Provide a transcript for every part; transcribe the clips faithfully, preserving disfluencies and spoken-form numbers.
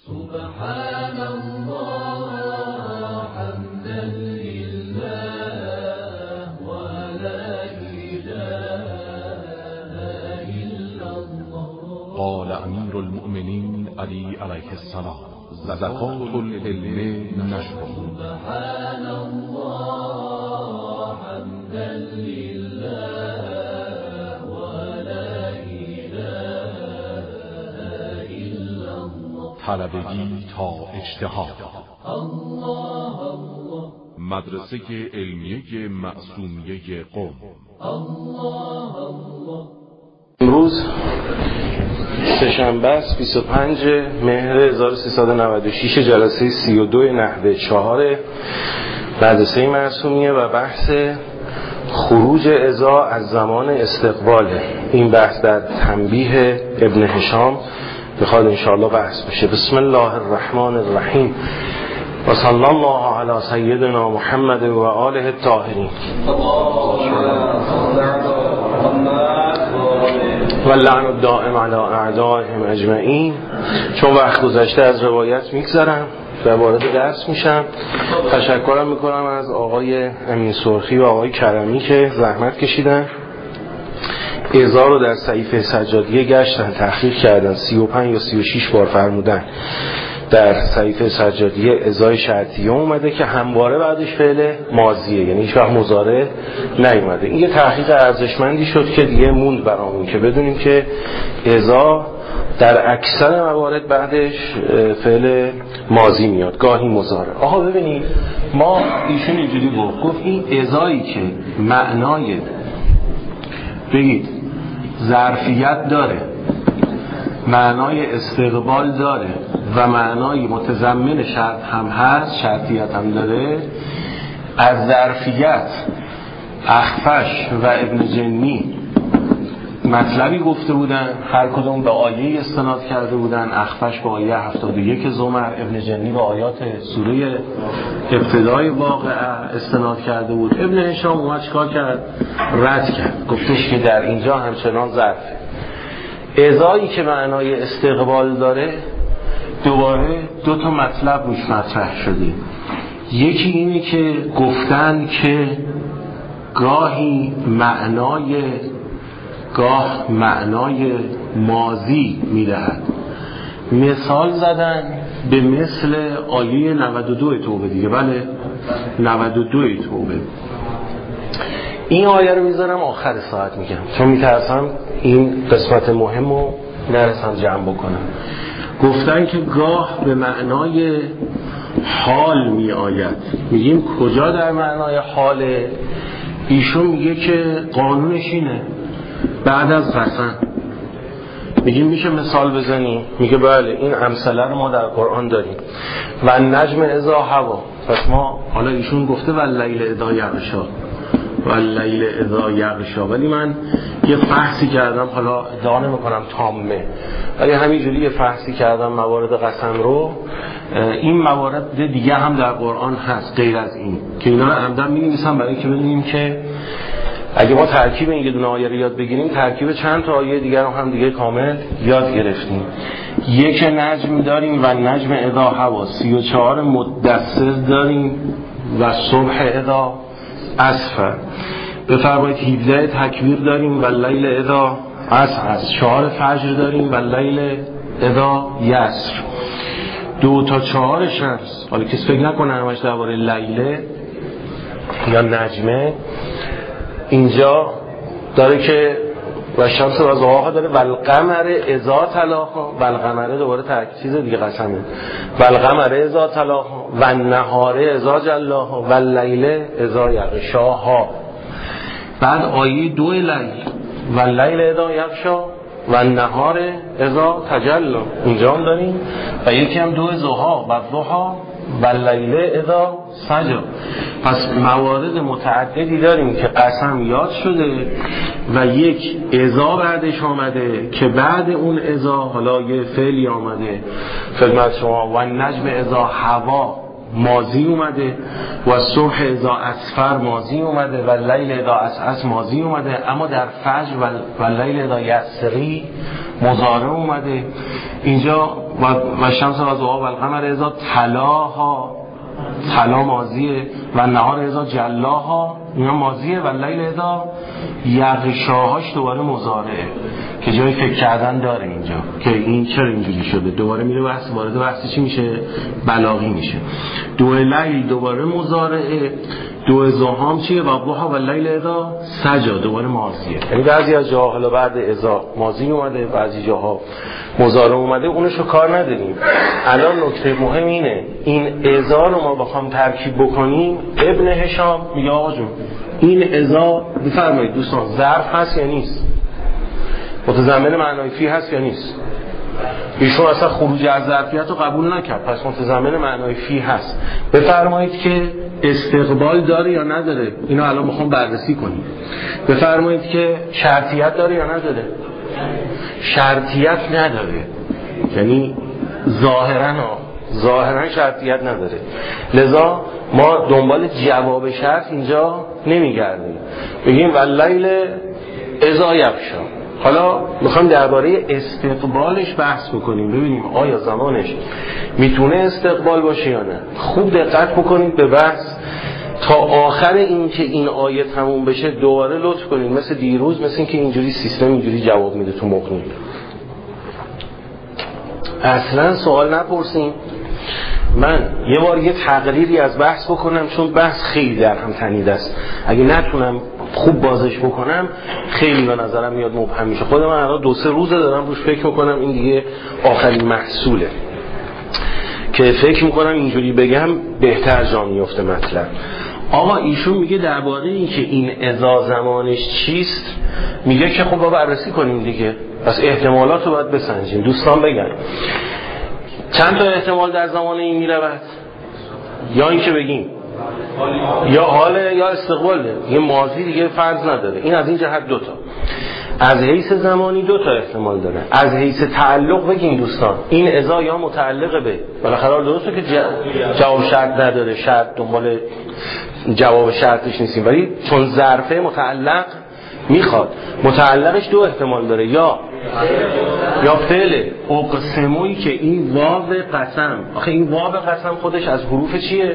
سبحان الله حمدا لله ولا إله إلا الله. قال امیر المؤمنین علی علیه السلام: زکات العلم نشر. سبحان الله حمدا لله ولا إله إلا الله. طلبگی تا اجتهاد. الله الله. مدرسه علمیه معصومیه قم. الله الله. امروز سه‌شنبه است، بیست و پنج مهر هزار و سیصد و نود و شش، جلسه سی و دو نحوه چهار مدرسه معصومیه و بحث خروج عزا از زمان استقباله. این بحث در تنبیه ابن هشام میخواد انشاءالله بحث بشه. بسم الله الرحمن الرحیم و صلی الله علی سیدنا محمد و آله الطاهرین و لعن الدائم علی اعدائهم اجمعین. چون وقت گذشته از روایت میگذرم و وارد درس میشم. تشکرم میکنم از آقای امین سرخی و آقای کرمی که زحمت کشیدن، عزا رو در صحیفه سجادیه گشتن، تحقیق کردن، سی و پنج یا سی و شش بار فرمودن در صحیفه سجادیه عزای شرطیه اومده که همواره بعدش فعل ماضیه، یعنی هیچ وقت مضارع نیومده. این یه تحقیق ارزشمندی شد که دیگه موند برامون که بدونیم که عزا در اکثر موارد بعدش فعل ماضی میاد، گاهی مضارع. آها ببینید، ما ایشون اینجوری گفت گفت این عزایی که معنای بگید ظرفیت داره، معنای استقبال داره و معنای متضمن شرط هم هست، شرطیت هم داره، از ظرفیت اخفش و ابن جنی مطلبی گفته بودن، هر کدوم به آیه استناد کرده بودن. اخفش به آیه هفتاد و یک زمر، ابن جنی به آیات سوره ابتدای واقعه استناد کرده بود. ابن هشام اومد چیکار کرد؟ رد کرد، گفتش که در اینجا همچنان ظرفه. عزایی که معنای استقبال داره دوباره دو تا مطلب روش مطرح شده. یکی اینه که گفتن که گاهی معنای گاه معنای ماضی میدهد. مثال زدن به مثل آیه نود و دو توبه دیگه. بله، نود و دو توبه. این آیه رو میذارم آخر ساعت میگم، چون میترسم این قسمت مهم رو نرسم جمع بکنم. گفتن که گاه به معنای حال می آید. میگیم کجا در معنای حاله؟ ایشون میگه که قانونش اینه، بعد از قسم. میگیم میشه مثال بزنیم؟ میگه بله، این امثله رو ما در قرآن داریم. و نجم اذا هوا. پس ما حالا ایشون گفته و لیل اذا یغشا و لیل اذا یغشا، ولی من یه فحصی کردم، حالا ادعا نمی‌کنم تامه، ولی همینجوری یه فحصی کردم موارد قسم رو. این موارد دیگه هم در قرآن هست غیر از این که اینا رو عمدن می‌نویسم برای اینکه بدونیم که اگه ما ترکیب این یه دونه آیه رو یاد بگیریم، ترکیب چند تا آیه دیگر رو هم دیگه کامل یاد گرفتیم. یک نجم داریم و نجم اذا هوا، سی و چهار مدثر داریم و صبح اذا اسفر. بفرمایید هفده تکویر داریم و لیل اذا عسعس. چهار فجر داریم و لیل اذا یسر. دو تا چهار شمس. حالا کسی فکر نکنه همش درباره لیله یا نجمه. اینجا داره که و شمس و ضحاها داره و القمر اذا تلاها، و القمر دوباره ترکیز دیگه قسمه، و القمر اذا تلاها و النهار اذا جلاها و اللیل اذا یغشاها. بعد آیه دو لیل و اللیل اذا یغشا و النهار اذا تجلا اینجا هم داریم، و یکی هم دو ضحا و ضحا و اللیل اذا سجا. پس موارد متعددی داریم که قسم یاد شده و یک اذا بعدش آمده که بعد اون اذا حالا یه فعلی آمده خدمت شما. و نجم اذا هوا ماضی اومده و صبح اذا اسفر ماضی اومده و لیل اذا اسعس ماضی اومده، اما در فجر و لیل اذا یسری مضارع اومده. اینجا و شمس و ضحاها و القمر اذا تلاها، تلا ماضیه، و نهار اذا جلاها اینا ماضیه، و لیل اذا یغشاهاش دوباره مضارعه که جای فکر کردن داره اینجا که این چرا اینجوری شده. دوباره میره بحث وارد بحث چی میشه؟ بلاغی میشه. دو لیل دوباره مضارعه، دو زهام چیه؟ و ضحا و لیل اذا سجا دوباره ماضیه. یعنی بعضی از جاها حالا بعد اذا ماضی اومده، بعضی جاها مضارع اومده، اونشو کار نداریم. الان نکته مهم اینه این اذا رو ما بخوام ترکیب بکنیم، ابن هشام میگه آقا جون این اذا بفرمایید دوستان ظرف هست یا نیست؟ متضمن معنای فی هست یا نیست؟ ایشون اصلا خروج از ظرفیت رو قبول نکرد، پس متضمن معنای فی هست. بفرمایید که استقبال داره یا نداره؟ اینو الان میخوام بررسی کنیم. بفرمایید که شرطیت داره یا نداره؟ شرطیت نداره، یعنی ظاهرا ظاهرا شرطیت نداره. لذا ما دنبال جواب شرط اینجا نمیگردیم، بگیم واللیل اذا یغشا. حالا میخوام درباره استقبالش بحث بکنیم، ببینیم آیا زمانش میتونه استقبال باشه یا نه. خوب دقت بکنید به بحث تا آخر این که این آیه تموم بشه. دوباره لطف کنید مثل دیروز، مثل این که اینجوری سیستم اینجوری جواب میده تو مغنی، اصلا سوال نپرسیم. من یه بار یه تقریری از بحث بکنم، چون بحث خیلی در هم تنیده است. اگه نتونم خوب بازش بکنم خیلی به نظرم میاد مبهم میشه. خود من الان دو سه روزه دارم روش فکر میکنم، این دیگه آخرین محصوله که فکر میکنم اینجوری بگم بهتر جا میفته مطلب. آقا ایشون میگه درباره این که این اذا زمانش چیست، میگه که خب با بررسی کنیم دیگه، پس احتمالات رو باید بسنجیم. دوستان بگن چند تا احتمال در زمان این میرود؟ یا این که بگیم یا حاله یا استقباله، یه ماضی دیگه فرض نداره. این از این جهت دوتا، از حیث زمانی دوتا احتمال داره. از حیث تعلق بگیم دوستان این اذا یا متعلق به، بالاخره درسته که جواب شرط نداره، شرط دنبال جواب شرطش نیستیم، ولی چون ظرفه متعلق میخواد، متعلقش دو احتمال داره، یا یا فعل اقسمویی که این واو قسم. آخه این واو قسم خودش از حروف چیه؟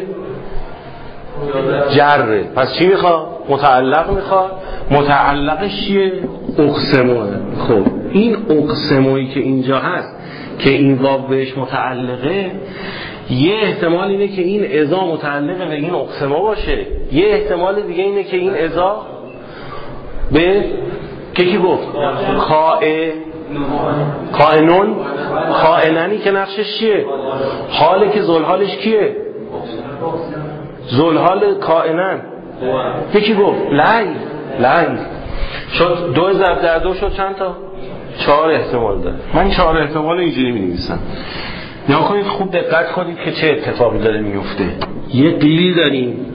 جره. پس چی میخواد؟ متعلق میخواد. متعلقش چیه؟ اقسموه. خب این اقسمویی که اینجا هست که این واو بهش متعلقه، یه احتمال اینه که این اذا متعلق به این اقسمو باشه، یه احتمال دیگه اینه که این اذا به که کی گفت؟ کائن کائنون کائننی که نقشش چیه؟ حاله که ذوالحالش کیه؟ ذوالحال کائنن. یکی گفت لیل لیل شد، دو ضرب در دو شد چند تا؟ چهار احتمال داره. من چهار احتمال اینجوری می نویسم. نیا کنید خوب دقت کنید که چه اتفاقی داره میفته. یه قیلی داریم،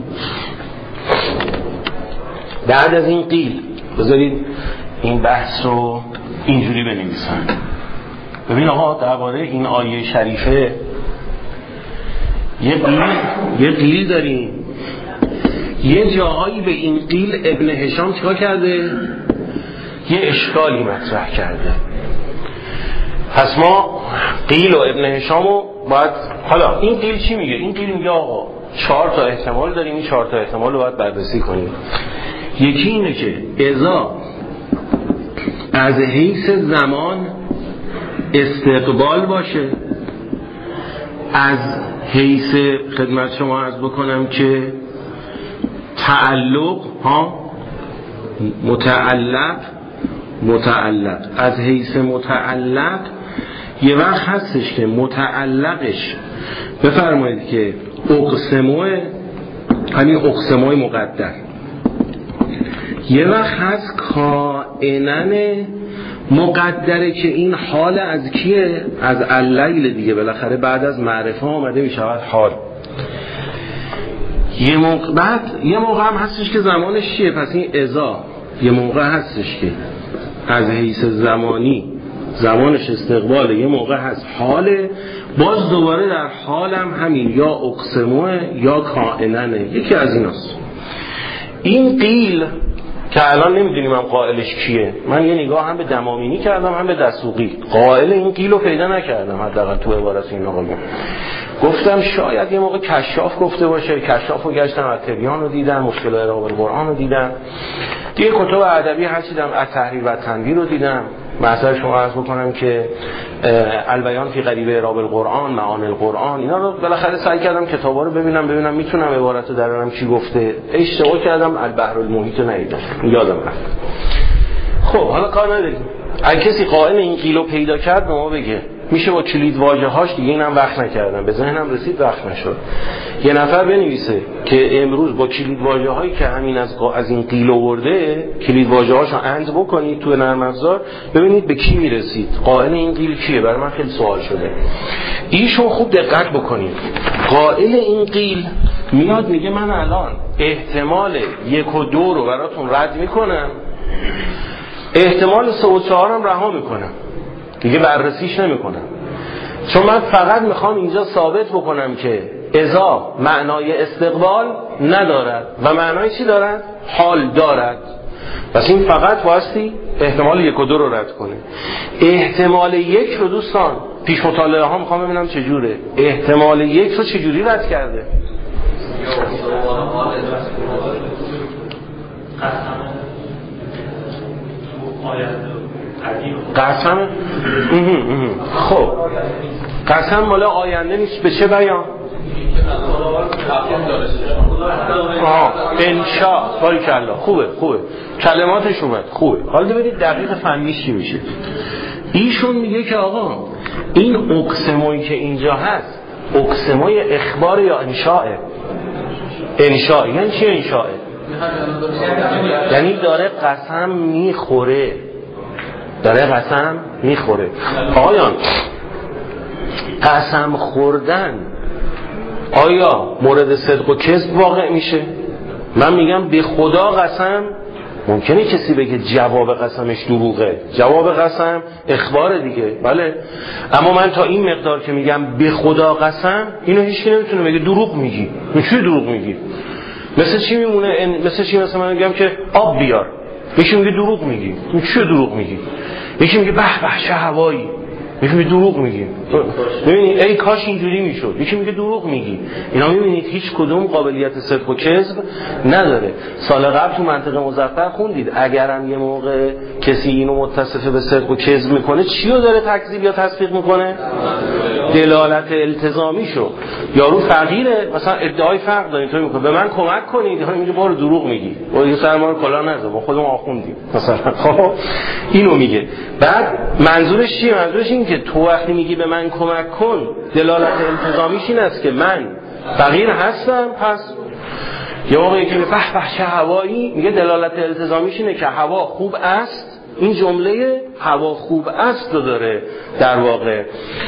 بعد از این قیل بذارید این بحث رو اینجوری بنویسم. ببین آقا درباره این آیه شریفه یه قیل یه قیل داریم، یه جاهایی به این قیل ابن هشام چیکار کرده؟ یه اشکالی مطرح کرده. پس ما قیل و ابن هشامو باید، حالا این قیل چی میگه؟ این قیل میگه آقا چهار تا احتمال داریم، این چهار تا احتمال رو باید بررسی کنیم. یکی اینه که اذا از حیث زمان استقبال باشه، از حیث خدمت شما عرض بکنم که تعلق ها متعلق متعلق از حیث متعلق یه وقت هستش که متعلقش بفرمایید که اقسموه، همین اقسموه مقدر. یه وقت هست کائنن مقدره که این حال از کیه؟ از اللیل دیگه، بالاخره بعد از معرفه آمده می شود حال. یه موقع بعد یه موقع هم هستش که زمانش چیه؟ پس این اذا یه موقع هستش که از حیث زمانی زمانش استقباله، یه موقع هست حاله، باز دوباره در حالم همین یا اقسموه یا کائننه، یکی از ایناست. این قیل که الان نمیدونیم هم قائلش کیه، من یه نگاه هم به دمامینی کردم هم به دسوقی، قائل این قیل رو پیدا نکردم حداقل تو عبارت این آقایون. گفتم شاید یه موقع کشاف گفته باشه، کشاف رو گشتم، اتبیان رو دیدم، مشکل اعراب القرآن رو دیدم، دیگه کتب ادبی هست دیدم، التحریر و تنویر رو دیدم. مثلا شما عرض بکنم که البیان فی غریب اعراب القرآن، معانی القرآن، اینا رو بالاخره سعی کردم کتابا رو ببینم ببینم میتونم عبارت رو درارم چی گفته. اشتباه کردم، البحر المحیط رو ندیدم، یادم رفت. خب حالا کار نداریم، اگه کسی قائل این قیلو پیدا کرد به ما بگه، میشه با کلید واژه هاش، دیگه اینم وقت نکردم، به ذهنم رسید وقت نشد، یه نفر بنویسه که امروز با کلید واژه هایی که همین از از این قیل آورده، کلید واژه هاشو اند بکنید تو نرم افزار، ببینید به کی میرسید، قائل این قیل کیه. برای من خیلی سوال شده. ایشون خوب دقت بکنید، قائل این قیل میاد میگه من الان احتمال یک و دو رو براتون رد میکنم، احتمال سه و چهارم رها میکنم، دیگه بررسیش نمیکنم، چون من فقط میخوام اینجا ثابت بکنم که اذا معنای استقبال ندارد و معنای چی دارد؟ حال دارد. پس این فقط واسطی احتمال یک و دو رو رد کنه. احتمال یک رو دوستان پیش مطالعه ها میخوام ببینم چجوره، احتمال یک رو چجوری رد کرده؟ قسم. خب قسم مال آینده نیست، به چه بیان؟ آه انشاء. باریکالله، خوبه خوبه کلماتش اومد، خوبه. حالا ببینید دقیق فنیش چی میشه. ایشون میگه که آقا این اقسمایی که اینجا هست اقسمای اخبار یا انشاءه؟ انشاء یعنی چی انشاءه؟ یعنی داره قسم میخوره، داره قسم میخوره. آقایان قسم خوردن آیا مورد صدق و کذب واقع میشه؟ من میگم به خدا قسم، ممکنه کسی بگه جواب قسمش دروغه، جواب قسم اخبار دیگه، بله، اما من تا این مقدار که میگم به خدا قسم، اینو هیچکی نمیتونه بگه دروغ میگی. چی دروغ میگی؟ مثل چی میمونه؟ مثل چی؟ مثل من میگم که آب بیار، یکی میگه دروغ میگی. چی دروغ میگی؟ یکی میگه به به چه هوایی، یکی میگه دروغ میگی. ببینید ای کاش اینجوری میشد، یکی میگه دروغ میگی. اینا میبینید هیچ کدوم قابلیت صدق و کذب نداره. سال قبل تو منطق مظفر خوندید اگرم یه موقع کسی اینو متصفه به صدق و کذب میکنه، چی رو داره تکذیب یا تصدیق میکنه؟ دلالت التزامی شو. یارو فقیره، مثلا ادعای فقر داره، تو میگه به من کمک کنید، یارو میگه برو دروغ میگی، برو یه سر ما رو کلا نذار، ما خودمون آخوندیم مثلا. خب اینو میگه. بعد منظورش چیه؟ منظورش این که تو وقتی میگی به من کمک کن، دلالت التزامیش این است که من فقیر هستم، پس یه موقعی که به به چه هوایی، میگه دلالت التزامیش اینه که هوا خوب است. این جمله هوا خوب است رو داره در واقع.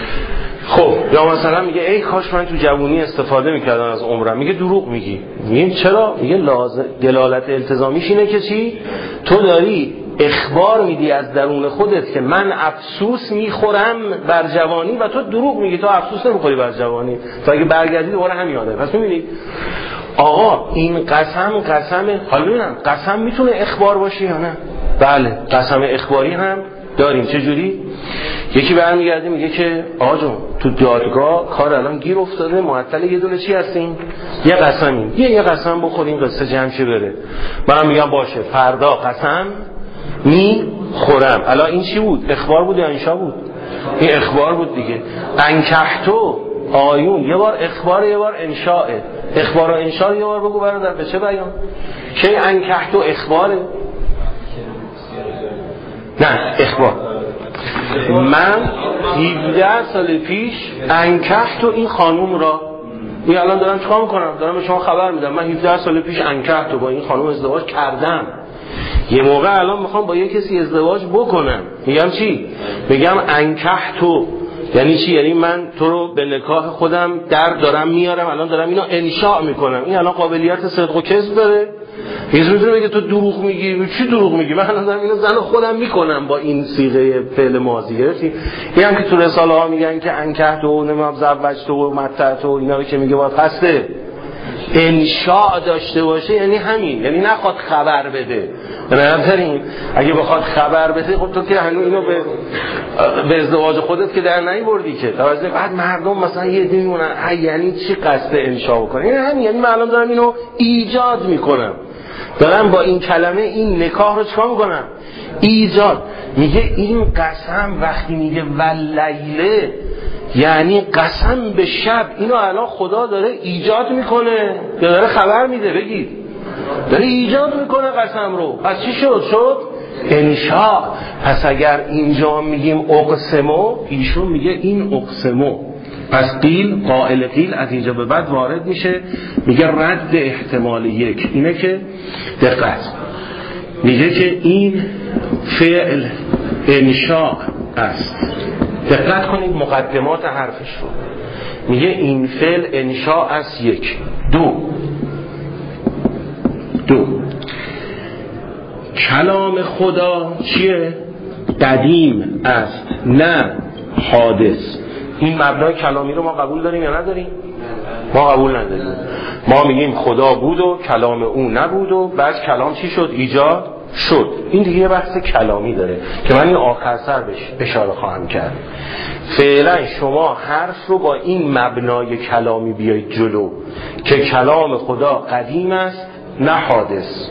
خب یا مثلا میگه ای کاش من تو جوونی استفاده میکردم از عمرم، میگه دروغ میگی. میگه چرا؟ میگه لازم دلالت التزامیش اینه که چی؟ تو داری اخبار میدی از درون خودت که من افسوس میخورم بر جوانی و تو دروغ میگی، تو افسوس نمیخوری بر جوانی، تو اگه برگردی دوباره همین یاده. پس میبینید آقا این قسم قسم حالا ببینم قسم میتونه اخبار باشه یا نه؟ بله قسم اخباری هم داریم. چجوری؟ یکی برمیگرده میگه که آقا جون تو دادگاه کار الان گیر افتاده، معطل یه دونه چی هستیم؟ یه قسمیم، یه یه قسم بخوریم قصه جمع شه بره. منم میگم باشه فردا قسم می خورم. الان این چی بود؟ اخبار بود یا انشا بود؟ این اخبار بود دیگه. انکحتو آیون یه بار اخبار یه بار انشاء. اخبار و انشاء یه بار بگو برادر به چه بیان؟ کی انکحتو اخباره؟ نه اخبار. من هفده سال پیش انکحتو این خانوم را، این الان دارم چیکار میکنم؟ دارم به شما خبر میدم من هفده سال پیش انکحتو با این خانوم ازدواج کردم. یه موقع الان میخوام با یه کسی ازدواج بکنم، میگم چی؟ میگم انکحتو یعنی چی؟ یعنی من تو رو به نکاح خودم در دارم میارم، الان دارم اینو انشاء میکنم. این الان قابلیت صدق و کذب داره؟ یه میتونه بگه تو دروغ میگی. چی دروغ میگی؟ من الان دارم اینو زن خودم میکنم با این صیغه فعل ماضی گرفتی. این هم که تو رساله ها میگن که انکحت و نمیدونم زوجت و متعت و اینا رو که میگه باید قصد انشاء داشته باشه، یعنی همین، یعنی نخواد خبر بده. بنابراین اگه بخواد خبر بده، خب تو که هنوز اینو به به ازدواج خودت که در نیاوردی که توجه. بعد مردم مثلا یه دی میمونن یعنی چی قصد انشاء بکنه؟ یعنی همین، یعنی من الان دارم اینو ایجاد میکنم، دارم با این کلمه این نکاح رو چیکار میکنم؟ ایجاد. میگه این قسم وقتی میگه واللیله یعنی قسم به شب، اینو الان خدا داره ایجاد میکنه یا داره خبر میده؟ بگید داره ایجاد میکنه قسم رو. پس چی شد؟ شد انشاء. پس اگر اینجا میگیم اقسمو، ایشون میگه این اقسمو، پس قیل قائل قیل از اینجا به بعد وارد میشه، میگه رد احتمال یک. اینه که دقت، میگه که این فعل انشاء است. دقت کنید مقدمات حرفش رو. میگه این فعل انشاء است. یک. دو دو کلام خدا چیه؟ قدیم است نه حادث. این مبنای کلامی رو ما قبول داریم یا نداریم؟ ما قبول نداریم. ما میگیم خدا بود و کلام او نبود و بعد کلام چی شد؟ ایجاد شد. این دیگه بحث کلامی داره که من این آخر سر بهش اشاره خواهم کرد. فعلا شما حرف رو با این مبنای کلامی بیایید جلو که کلام خدا قدیم است نه حادث.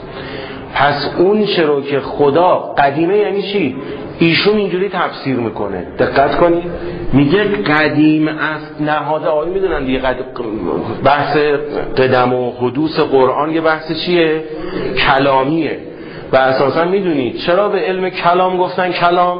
پس اون چرا که خدا قدیمه یعنی چی؟ ایشون اینجوری تفسیر میکنه. دقت کنید، میگه قدیم است نه حادث. آقایی میدونن دیگه قد... بحث قدم و حدوث قرآن یه بحث چیه؟ کلامیه. و اساسا میدونید چرا به علم کلام گفتن کلام؟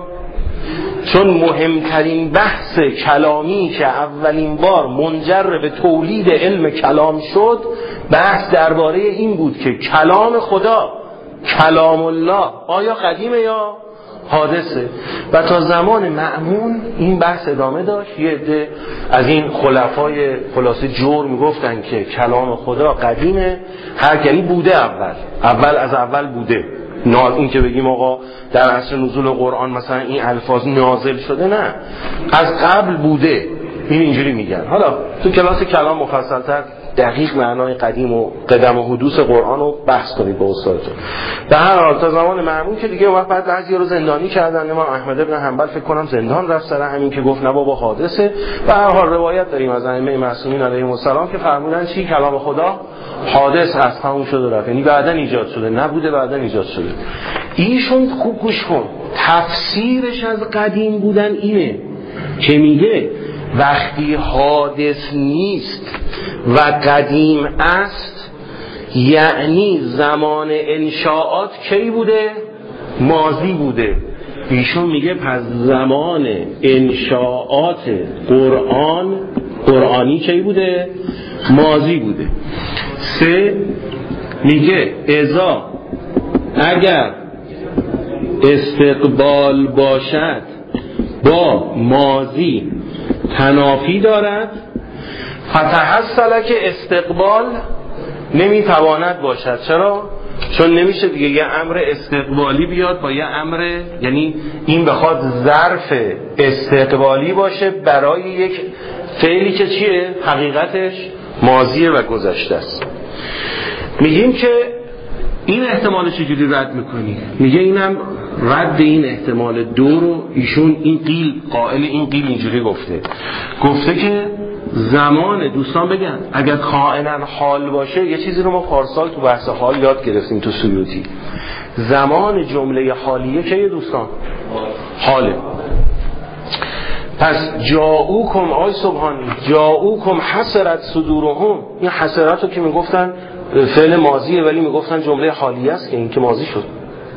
چون مهمترین بحث کلامی که اولین بار منجر به تولید علم کلام شد، بحث درباره این بود که کلام خدا، کلام الله، آیا قدیمه یا حادثه؟ و تا زمان مأمون این بحث ادامه داشت. یه عده از این خلفای خلاصه جور میگفتن که کلام خدا قدیمه، هر یعنی بوده، اول اول از اول بوده. نه این که بگیم آقا در عصر نزول قرآن مثلا این الفاظ نازل شده، نه، از قبل بوده. این اینجوری میگن. حالا تو کلاس کلام مفصل‌تر دقیق معنای قدیم و قدم و حدوث قرآن رو بحث کنید با استادتون. در هر حال تا زمان مأمون که دیگه وقت بعد بعضی‌ها رو زندانی کردن. امام احمد بن حنبل فکر کنم زندان رفت سر همین که گفت نه بابا حادثه. و هر حال روایت داریم از ائمه معصومین علیهم السلام که فرمودن چی؟ کلام خدا حادث هست، تموم شده و رفت، یعنی بعداً ایجاد شده، نبوده بعداً ایجاد شده. ایشون خوب گوش کن، تفسیرش از قدیم بودن اینه که میگه وقتی حادث نیست و قدیم است یعنی زمان انشاءات کی بوده؟ ماضی بوده. ایشون میگه پس زمان انشاءات قرآن قرآنی کی بوده؟ ماضی بوده. سه میگه اذا اگر استقبال باشد با ماضی تنافی دارد، فتحصل که استقبال نمیتواند باشد. چرا؟ چون نمیشه دیگه یه امر استقبالی بیاد با یه امر، یعنی این بخواد ظرف استقبالی باشه برای یک فعلی که چیه؟ حقیقتش ماضیه و گذشته است. میگیم که این احتمال چجوری رد میکنی؟ میگه اینم رد این احتمال دو رو ایشون این قیل قائل این قیل اینجوری گفته گفته که زمان، دوستان بگن اگر کائناً حال باشه، یه چیزی رو ما پارسال تو بحث حال یاد گرفتیم تو سیوطی، زمان جمله حالیه که دوستان حاله. پس جاؤکم آی سبحانی جاؤکم حسرت صدورهم، این حسرت رو که میگفتن فعل ماضیه ولی میگفتن جمله حالیه است که این که ماضی شد.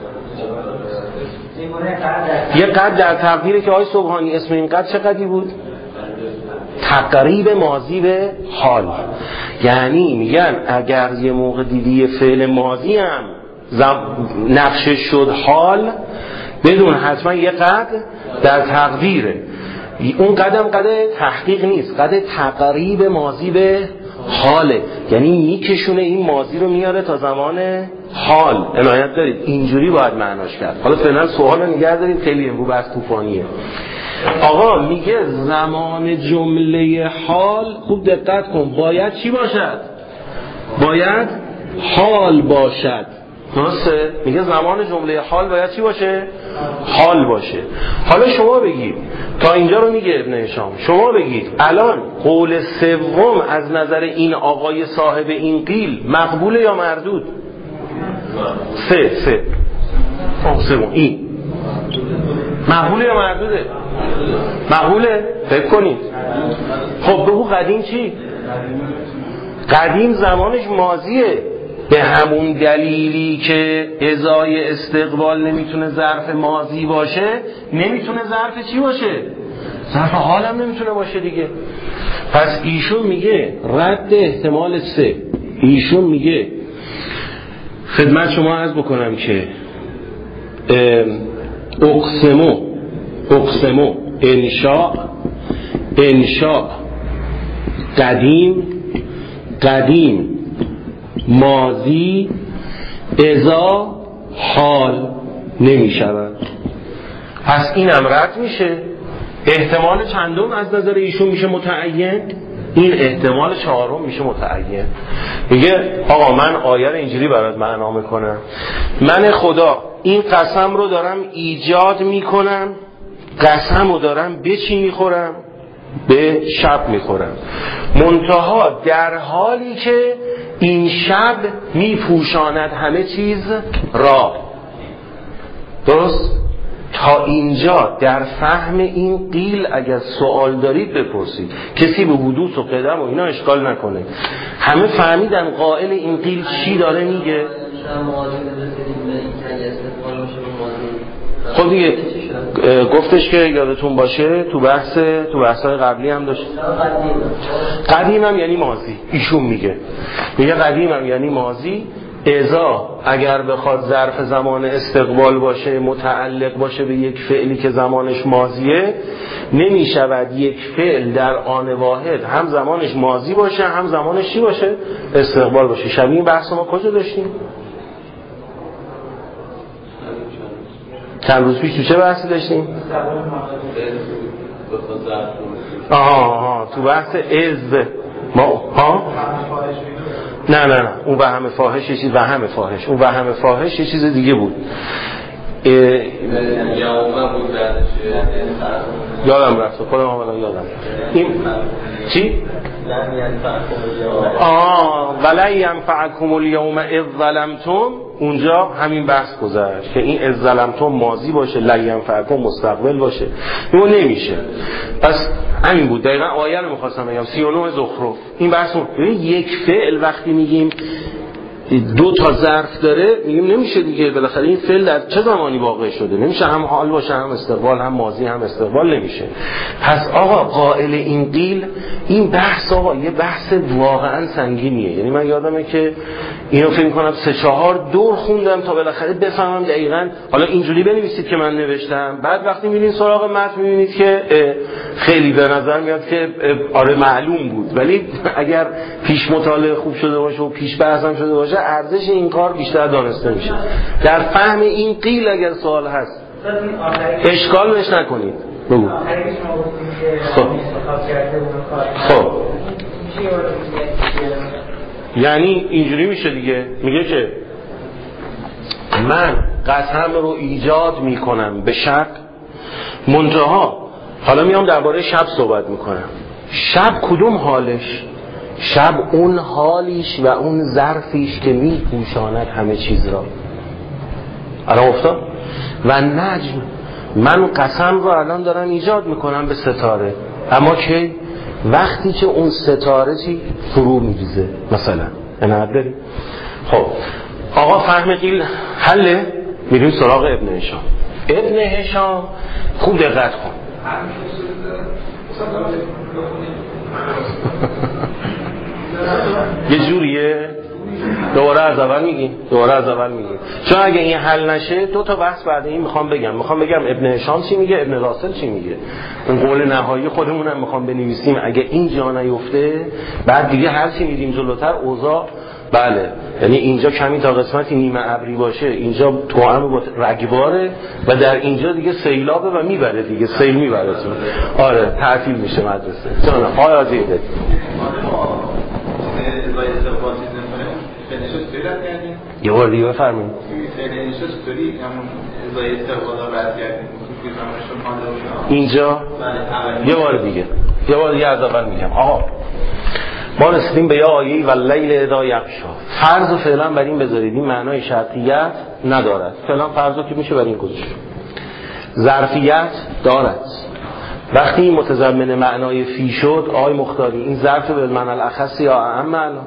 یه قد در تقدیره که آی سبحانی اسم این قد چه قدی بود؟ تقریب ماضی به حال. یعنی میگن اگر یه موقع دیدی فعل ماضی هم نقشه شد حال، بدون حتما یه قد در تقدیره. اون قدم قد تحقیق نیست، قد تقریب ماضی به حاله، یعنی میکشونه این ماضی رو میاره تا زمان حال. عنایت دارید اینجوری باید معناش کرد. حالا فعلا سوال رو نگه دارید، خیلی امروز بحث طوفانیه. آقا میگه زمان جمله حال، خوب دقت کن، باید چی باشد؟ باید حال باشد. درسته؟ میگه زمان جمله حال باید چی باشه؟ حال باشه. حالا شما بگید، تا اینجا رو میگه ابن هشام، شما بگید الان قول سوم از نظر این آقای صاحب این قیل مقبوله یا مردود؟ سه سه سوم این مقبوله یا مردوده؟ مقبوله؟ فکر کنید. خب بگو قدیم چی؟ قدیم زمانش ماضیه، به همون دلیلی که ازای استقبال نمیتونه ظرف ماضی باشه، نمیتونه ظرف چی باشه؟ ظرف حال هم نمیتونه باشه دیگه. پس ایشون میگه رد احتمال سه. ایشون میگه خدمت شما عرض بکنم که اقسمو اقسمو انشاء انشاء قدیم قدیم ماضی ازا حال نمی شود. پس اینم رد میشه. احتمال چندم از نظر ایشون میشه متعین؟ این احتمال چهارم میشه متعین. میگه آقا من آیه رو اینجوری برات معنا میکنم، من خدا این قسم رو دارم ایجاد میکنم، قسم رو دارم به چی میخورم؟ به شب میخورم، منتها در حالی که این شب میپوشاند همه چیز را. درست؟ تا اینجا در فهم این قیل اگر سوال دارید بپرسید، کسی به حدوث و قدم و اینا اشکال نکنه. همه فهمیدن قائل این قیل چی داره میگه؟ خب دیگه گفتش که یادتون باشه تو بحث تو بحث‌های قبلی هم داشت، قدیم هم یعنی ماضی. ایشون میگه میگه قدیم هم یعنی ماضی، ازا اگر بخواد ظرف زمان استقبال باشه، متعلق باشه به یک فعلی که زمانش ماضیه، نمی شود یک فعل در آن واحد هم زمانش ماضی باشه هم زمانش چی باشه؟ استقبال باشه. شبیه این بحث ما کجا داشتیم؟ چند روز پیش تو چه بحثی داشتیم؟ آها آها تو بحث از ما ها؟ نه نه نه اون وهم فاحش یه چیز، وهم فاحش اون وهم فاحش یه چیز دیگه بود. یادم رفت خودم اولا یادم این چی؟ آه ولی ینفعکم الیوم اذ ظلمتم، اونجا همین بحث گذشت که این اذ ظلمتم ماضی باشه، لی ینفعکم مستقبل باشه. اون نمیشه. پس همین بود دقیقا آیه رو میخواستم بگم سی و نه زخرف. این بحث یک فعل وقتی میگیم دو تا ظرف داره، میگیم نمیشه دیگه، بالاخره این فعل در چه زمانی واقع شده؟ نمیشه هم حال باشه هم استقبال، هم ماضی هم استقبال نمیشه. پس آقا قائل این قیل این بحث آقا یه بحث واقعا سنگینیه. یعنی من یادمه که اینو فکر کنم سه چهار دور خوندم تا بالاخره بفهمم دقیقاً. حالا اینجوری بنویسید که من نوشتم، بعد وقتی میبینید سراغ متن میبینید که خیلی به نظر میاد که آره معلوم بود، ولی اگر پیش مطالعه خوب شده باشه و پیش بحث هم شده باشه ارزش این کار بیشتر دانسته میشه. در فهم این قیل اگر سوال هست اشکال بهش نکنید. بگو. خب خب یعنی اینجوری میشه دیگه، میگه که من قسم رو ایجاد میکنم به شب، منتها حالا میام درباره شب صحبت میکنم. شب کدوم حالش؟ شب اون حالیش و اون ظرفیش که میپوشاند همه چیز را. الان افتاد؟ و نجم، من قسم رو الان دارم ایجاد میکنم به ستاره، اما که وقتی که اون ستاره چی فرو میریزه مثلا. انا داریم. خب آقا فهم قیل حله؟ میریم سراغ ابن هشام. ابن هشام خوب دقت کن. یه جوریه دوباره از اول میگیم دوباره از اول میگیم چون اگه این حل نشه دو تا بحث بعد این میخوام بگم میخوام بگم ابن هشام چی میگه، ابن راسل چی میگه، اون قول نهایی خودمونم میخوام بنویسیم. اگه این جا نیفته بعد دیگه هر چی میریم جلوتر اوضاع بله، یعنی اینجا کمی تا قسمتی نیمه ابری باشه، اینجا توأم با رگباره و در اینجا دیگه سیلابه و میبره دیگه، سیل میبره تو. آره تعطیل میشه مدرسه. جان آیا دیده یه بار دیگه بفرمایید. اینجا یه بار دیگه یه بار دیگه از اول میگم. آقا ما رسیدیم به یه آیه‌ای و لیل اذا یغشا. فرض و فعلا بر این بذارید، این معنای شرطیت ندارد. فعلا فرضو که میشه بر این گذاشت. ظرفیت دارد. وقتی این متضمن معنای فی شد، آقای مختاری این ظرف به معنی الاخص یا اعم الان؟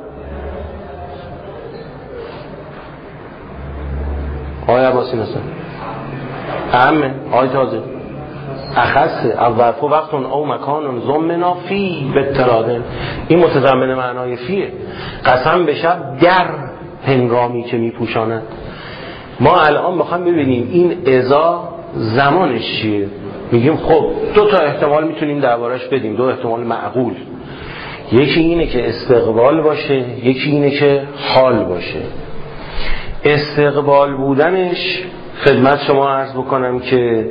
آقای عباسی مثلا اعمه، آقای تازه اخصه الظرف وقت او مکان ضمنا فی بترادن. این متضمن معنای فیه. قسم به شب در هنگامی که میپوشاند. ما الان میخوام ببینیم این اذا زمانش چیه. میگیم خب دو تا احتمال میتونیم دربارش بدیم، دو احتمال معقول. یکی اینه که استقبال باشه، یکی اینه که حال باشه. استقبال بودنش خدمت شما عرض بکنم که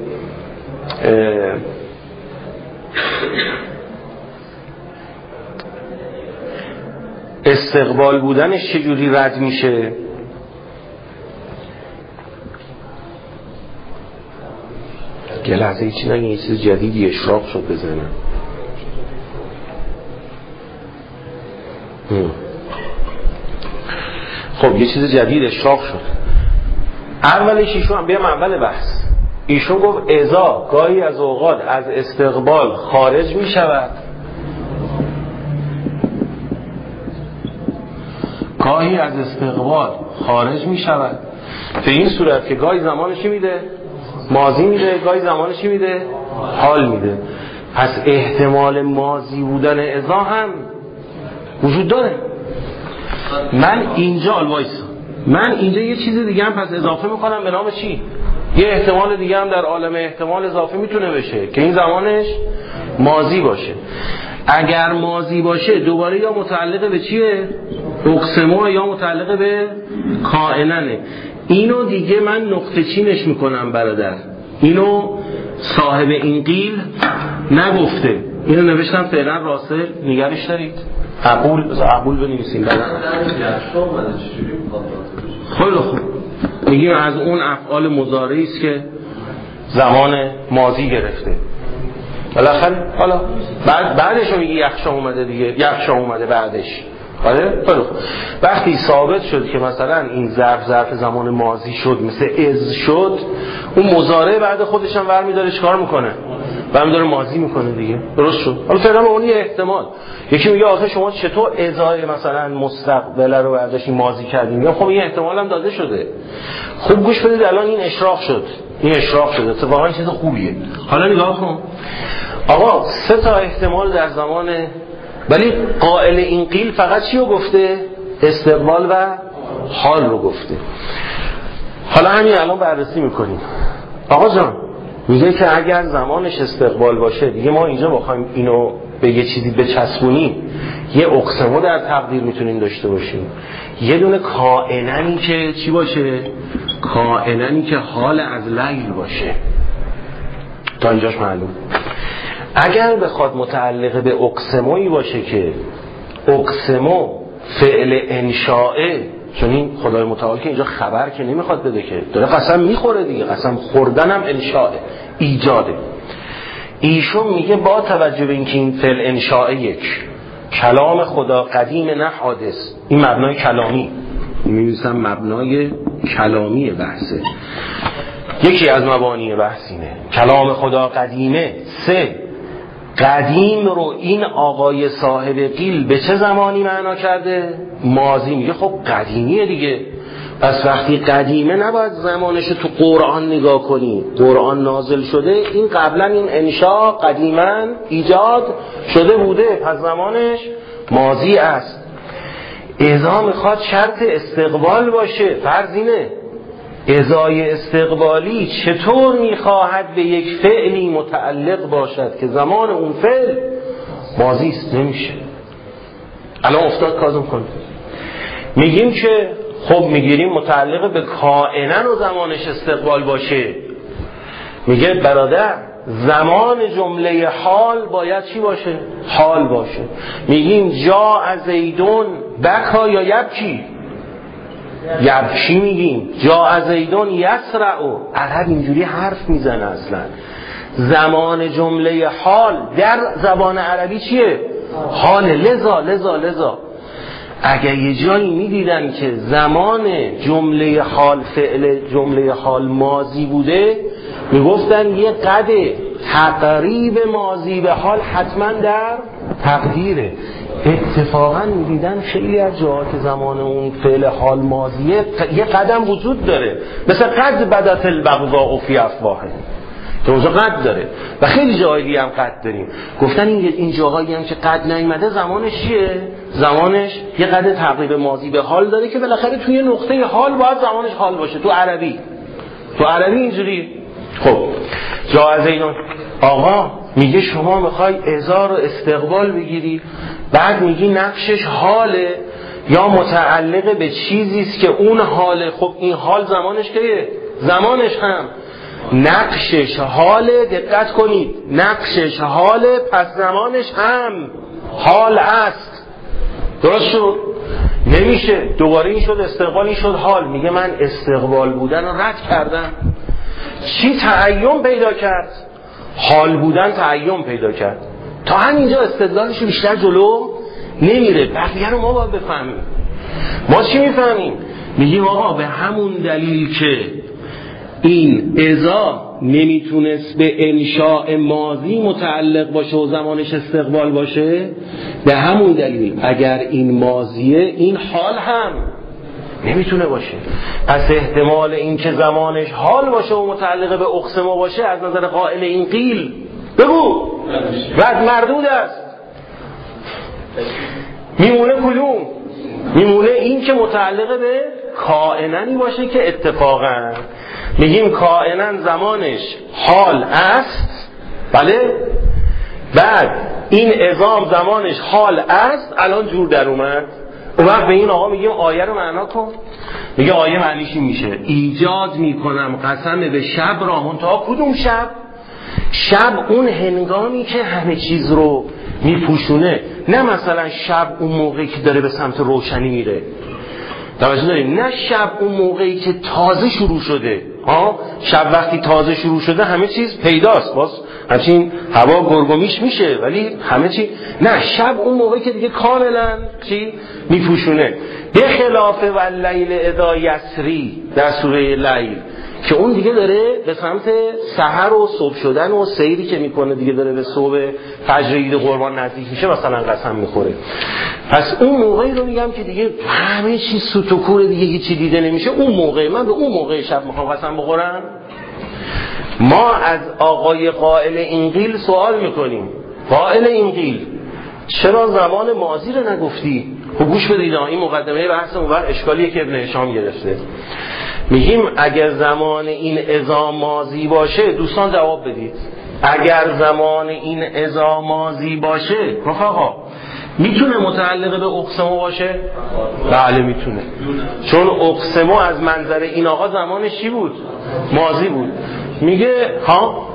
استقبال بودنش چجوری رد میشه؟ یه لحظه هیچی نگه، یه چیز جدیدی اشراق شد بزنم. خب یه چیز جدید اشراق شد. اولش ایشون هم بیام اول بحث، ایشون گفت اذا گاهی از اوقات از استقبال خارج می شود، گاهی از استقبال خارج می شود. به این صورت که گاهی زمانشی میده ماضی میده، گاهی زمانشی میده حال میده. پس احتمال ماضی بودن اذا هم وجود داره. من اینجا الوایس من اینجا یه چیز دیگه هم پس اضافه میکنم به نام چی؟ یه احتمال دیگه هم در عالم احتمال اضافه میتونه بشه که این زمانش ماضی باشه. اگر ماضی باشه دوباره یا متعلق به چیه؟ اقسمو یا متعلق به کائننه. اینو دیگه من نقطه چینش میکنم برادر، اینو صاحب این قیل نگفته، اینو نوشتم فعلا راسل، نگرش دارید؟ عقول بذار عقول بنویسیم بعدا. خیلی خوب میگیم از اون افعال مضارعی است که زمان ماضی گرفته. بالاخره حالا بعد بعدش رو میگی یخشا اومده دیگه، یخشا اومده بعدش. آره خیلی خوب. وقتی ثابت شد که مثلا این ظرف ظرف زمان ماضی شد، مثل از شد، اون مضارع بعد خودش هم برمی داره چیکار میکنه؟ برمی داره ماضی میکنه دیگه. درست شد. حالا فعلا اون یه احتمال. یکی میگه آخه شما چطور ازای مثلا مستقبل رو برداشتین ماضی کردین؟ میگم خب این احتمال هم داده شده. خوب گوش بدید، الان این اشراق شد. این اشراق شده. اتفاقا چیز خوبیه. حالا نگاه کن. آقا سه تا احتمال در زمان، ولی قائل این قیل فقط چی رو گفته؟ استقبال و حال رو گفته. حالا همین الان بررسی میکنیم. آقا جان میگه که اگر زمانش استقبال باشه دیگه ما اینجا بخوایم اینو به یه چیزی بچسبونیم، یه اقسمو در تقدیر میتونیم داشته باشیم، یه دونه کائننی که چی باشه؟ کائننی که حال از لیل باشه. تا اینجاش معلوم. اگر بخواد متعلق به اقسمویی باشه که اقسمو فعل انشائه، چون این خدای متعال که اینجا خبر که نمیخواد بده که داره قسم میخوره دیگه، قسم خوردن هم انشائه، ایجاده. ایشون میگه با توجه به اینکه این فعل انشائه یک کلام خدا قدیم نه حادث، این مبنای کلامی می‌نویسم، مبنای کلامی بحثه، یکی از مبانی بحث اینه کلام خدا قدیمه. سه قدیم رو این آقای صاحب قیل به چه زمانی معنا کرده؟ ماضی. میگه خب قدیمیه دیگه، پس وقتی قدیمه نباید زمانش تو قرآن نگاه کنی، قرآن نازل شده، این قبلا این انشاء قدیما ایجاد شده بوده، پس زمانش ماضی است. اذا میخواد شرط استقبال باشه، فرض اینه ازای استقبالی چطور میخواهد به یک فعلی متعلق باشد که زمان اون فعل ماضی است؟ نمیشه. الان افتاد کازم کن میگیم که خب میگیریم متعلق به کائنن و زمانش استقبال باشه. میگه برادر زمان جمله حال باید چی باشه؟ حال باشه. میگیم جا زیدون بکا یا یبکی؟ یبکی میگیم. جا زیدون یسرعو. عرب اینجوری حرف میزنه اصلا. زمان جمله حال در زبان عربی چیه؟ حال. لذا لذا لذا اگر یه جایی میدیدن که زمان جمله حال فعل جمله حال ماضی بوده میگفتن یه قد تقریب ماضی به حال حتما در تقدیره. اتفاقا میدیدن خیلی از جاها که زمان اون فعل حال ماضیه یه قدم وجود داره، مثل قد بدت البغضاء فی افواههم که اونجا قد داره و خیلی جاهای دیگه هم قد داریم. گفتن این این جاهایی هم که قد نیامده زمانش چیه؟ زمانش یه قد تقریب ماضی به حال داره که بالاخره توی نقطه حال باید زمانش حال باشه. تو عربی تو عربی اینجوری. خب جا از اینون آقا میگه شما میخوای ازار و استقبال بگیری، بعد میگی نقشش حاله یا متعلق به چیزیست که اون حاله. خب این حال زمانش که زمانش هم نقشش حاله. دقت کنید، نقشش حاله پس زمانش هم حال است. درست شد؟ نمیشه. دوباره این شد استقبال، این شد حال. میگه من استقبال بودن رو رد کردم. چی تعین پیدا کرد؟ حال بودن تعین پیدا کرد. تا همینجا استدلالش بیشتر جلو نمیره. بقیه رو ما باید بفهمیم. ما چی میفهمیم؟ میگیم آقا به همون دلیل که این اذا نمیتونست به انشاء ماضی متعلق باشه و زمانش استقبال باشه، به همون دلیل اگر این ماضیه این حال هم نمیتونه باشه. پس احتمال این که زمانش حال باشه و متعلق به اقسما باشه از نظر قائل این قیل بگو رد مردود است. میمونه کدوم؟ میمونه این که متعلق به کائننی باشه که اتفاقا میگیم کائنن زمانش حال است. بله؟ بعد این اذا زمانش حال است. الان جور در اومد. اون وقت به این آقا میگیم آیه رو معنا کن. میگه آیه معنیش این میشه ایجاد میکنم قسم به شب را. منتها کدوم شب؟ شب اون هنگامی که همه چیز رو میپوشونه، نه مثلا شب اون موقعی که داره به سمت روشنی میره. توجه داریم؟ نه شب اون موقعی که تازه شروع شده. ها شب وقتی تازه شروع شده همه چیز پیداست، باز همچین هوا گرگومیش میشه ولی همه چی. نه شب اون موقعی که دیگه کاملا چی میپوشونه. به خلاف واللیل اذا یسری در سوره لیل که اون دیگه داره به سمت سحر و صبح شدن و سیری که میکنه، دیگه داره به صبح فجر عید قربان نزدیک میشه مثلا قسم میخوره. پس اون موقعی رو میگم که دیگه همه چیز سوت و کور، دیگه هیچی دیده نمیشه. اون موقع من به اون موقع شب میخوام قسم بخورم. ما از آقای قائل این قیل سوال میکنیم، قائل این قیل چرا زمان ماضی رو نگفتی؟ خب گوش بدید، این مقدمه بحث اون بر اشکالیه که ابن هشام گرفته. میگیم اگر زمان این اذا ماضی باشه، دوستان جواب بدید، اگر زمان این اذا ماضی باشه رفقا میتونه متعلق به اقسمو باشه؟ بله میتونه، چون اقسمو از منظر این آقا زمانش چی بود؟ ماضی بود. میگه ها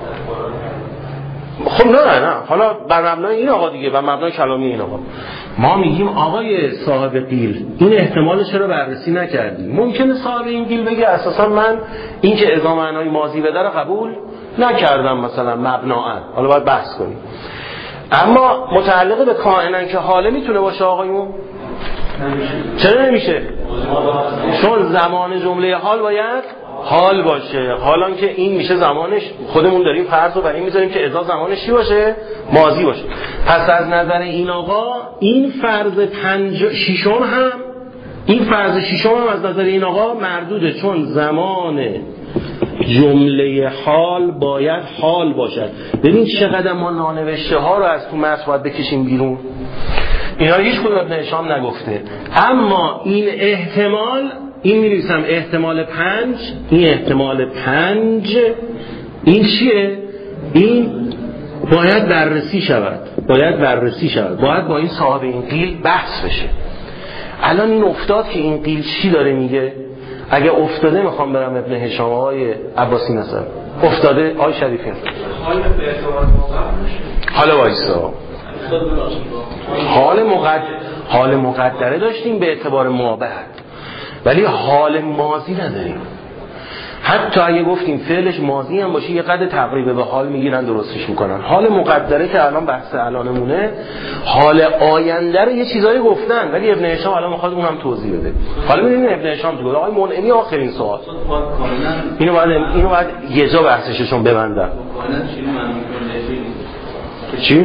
خب نه نه حالا بر مبنای این آقا دیگه، بر مبنای کلامی این آقا ما میگیم آقای صاحب قیل این احتمال چرا بررسی نکردی؟ ممکنه صاحب این قیل بگه اساسا من این که اذا معنای ماضی بده رو قبول نکردم مثلا مبناً، حالا باید بحث کنیم. اما متعلق به کائنن که حاله میتونه باشه آقایون؟ چرا نمیشه؟ چون زمان جمله حال باید حال باشه. حالا که این میشه زمانش، خودمون داریم فرض رو بر این میذاریم که اذا زمانش چی باشه؟ ماضی باشه. پس از نظر این آقا این فرض پنج ششم هم این فرض ششم هم از نظر این آقا مردوده، چون زمان جمله حال باید حال باشد. ببین چقدر ما نانوشته ها رو از تو متن باید بکشیم بیرون. اینا رو هیچ کدوم ابن هشام نگفته. اما این احتمال، این می‌نویسم احتمال پنج، این احتمال پنج این چیه؟ این باید بررسی شود، باید بررسی شود، باید با این صاحب این قیل بحث بشه. الان این افتاد که این قیل چی داره میگه؟ اگه افتاده میخوام برم ابن هشام آقای عباسی نصر افتاده آقای شریفی حال وایسا حال مقدر حال مقدره داشتیم به اعتبار مابعد، ولی حال ماضی نداریم. حتی اگه گفتیم فعلش ماضی هم باشه یه قدر تقریبه به حال میگیرن درستش میکنن. حال مقدره که الان بحث الانمونه، حال آینده رو یه چیزایی گفتن ولی ابن هشام الان میخواد اونم توضیح بده. حالا ببینیم ابن هشام تو گفت آقای منعمی آخرین سوال اینو بعد اینو بعد یه جا بحثشون ببندن. چی؟